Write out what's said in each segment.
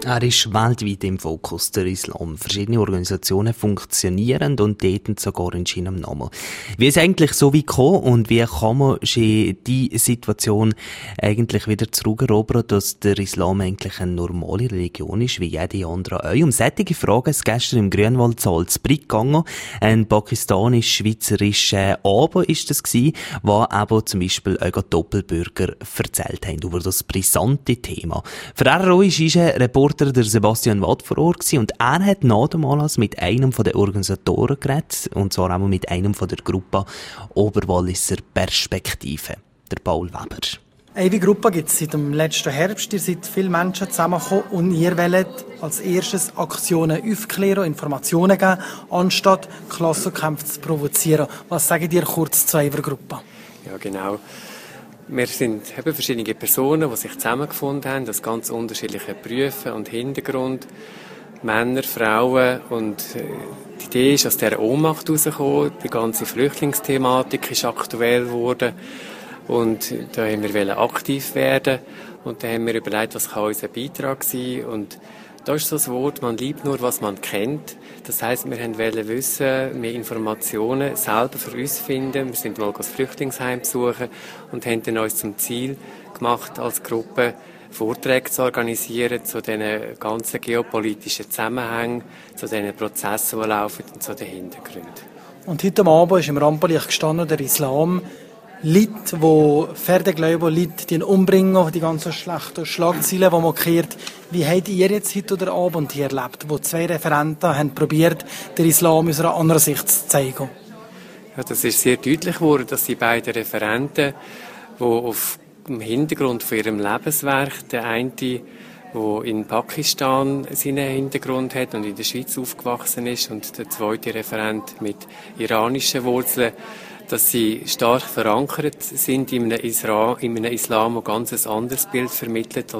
Er ist weltweit im Fokus, der Islam. Verschiedene Organisationen funktionieren und täten sogar in seinem Namen. Wie ist eigentlich so weit gekommen und wie kann man die Situation eigentlich wieder zurückerobern, dass der Islam eigentlich eine normale Religion ist, wie jede andere auch? Um solche Fragen ist gestern im Grünwaldsaal in Salzburg gegangen. Ein pakistanisch-schweizerischer Abend ist das gewesen, wo eben zum Beispiel auch Doppelbürger erzählt haben über das brisante Thema. Für RRO ist ein Reporter, der Sebastian Watt, vor Ort gewesen, und er hat nach dem Anlass mit einem der Organisatoren geredet, und zwar auch mit einem von der Gruppe Oberwalliser Perspektive, der Paul Weber. Eine Gruppe gibt es seit dem letzten Herbst. Ihr seid viele Menschen zusammengekommen und ihr wollt als erstes Aktionen aufklären, Informationen geben, anstatt Klassenkämpfe zu provozieren. Was sagt ihr kurz zu eurer Gruppe? Ja, genau. Wir sind verschiedene Personen, die sich zusammengefunden haben, aus ganz unterschiedlichen Berufen und Hintergrund. Männer, Frauen, und die Idee ist aus dieser Ohnmacht herausgekommen. Die ganze Flüchtlingsthematik ist aktuell geworden und da haben wir aktiv werden und da haben wir überlegt, was kann unser Beitrag sein, und da ist so das Wort, man liebt nur, was man kennt. Das heisst, wir wollten wissen, mehr Informationen selber für uns finden. Wir sind mal das Flüchtlingsheim besuchen und haben dann uns zum Ziel gemacht, als Gruppe Vorträge zu organisieren zu diesen ganzen geopolitischen Zusammenhängen, zu diesen Prozessen, die laufen, und zu den Hintergründen. Und heute Abend ist im Rampenlicht gestanden, der Islam. Leute, die Pferdegläubigen, Leute, die ihn umbringen, die ganzen schlechten Schlagzeilen, die man hört. Wie habt ihr jetzt heute oder Abend hier erlebt, wo 2 Referenten haben probiert, den Islam aus einer anderen Sicht zu zeigen? Ja, das ist sehr deutlich geworden, dass die beiden Referenten, die auf dem Hintergrund von ihrem Lebenswerk, der eine, der in Pakistan seinen Hintergrund hat und in der Schweiz aufgewachsen ist, und der zweite Referent mit iranischen Wurzeln, dass sie stark verankert sind in einem Islam, der ganz ein anderes Bild vermittelt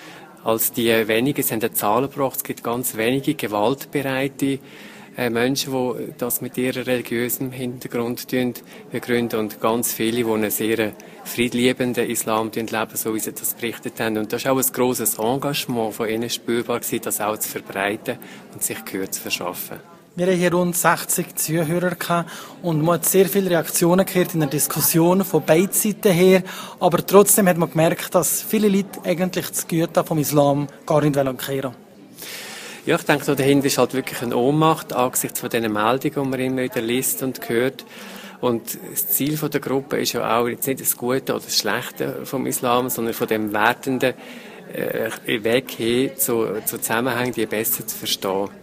als die wenigen. Es haben Zahlen gebracht, es gibt ganz wenige gewaltbereite Menschen, die das mit ihrem religiösen Hintergrund begründen, und ganz viele, die einen sehr friedliebenden Islam leben, so wie sie das berichtet haben. Und das war auch ein grosses Engagement von ihnen spürbar, das auch zu verbreiten und sich Gehör zu verschaffen. Wir haben hier rund 60 Zuhörer gehabt und man hat sehr viele Reaktionen gehört in der Diskussion von beiden Seiten her. Aber trotzdem hat man gemerkt, dass viele Leute eigentlich das Gute vom Islam gar nicht kehren wollen. Ja, ich denke, dahinter ist halt wirklich eine Ohnmacht angesichts von diesen Meldungen, die man immer wieder liest und hört. Und das Ziel der Gruppe ist ja auch jetzt nicht das Gute oder das Schlechte vom Islam, sondern von dem wertenden Weg hin zu Zusammenhängen, die besser zu verstehen.